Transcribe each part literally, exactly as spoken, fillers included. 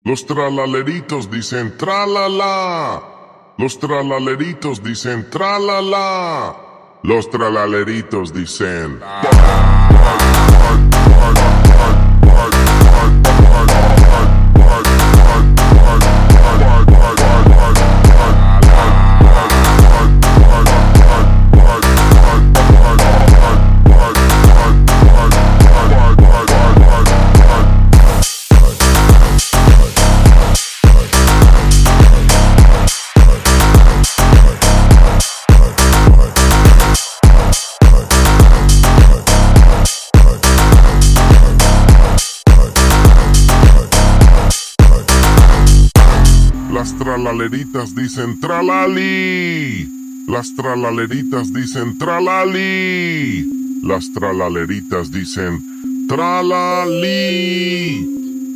Los tralaleritos dicen tralala. Los tralaleritos dicen tralala. Los tralaleritos dicen Las tralaleritas dicen tralali. Las tralaleritas dicen tralali. Las tralaleritas dicen tralali.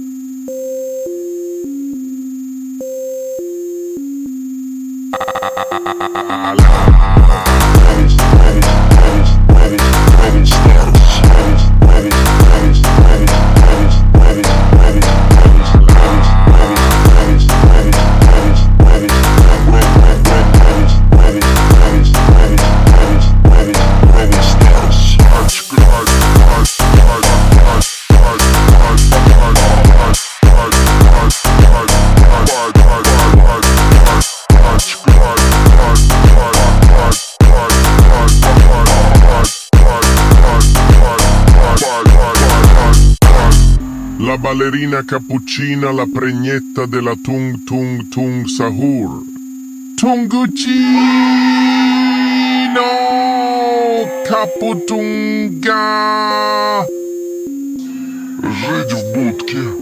La ballerina cappuccina, la pregnetta della tung tung tung sahur. Tunguccino Caputunga. Жить в будке.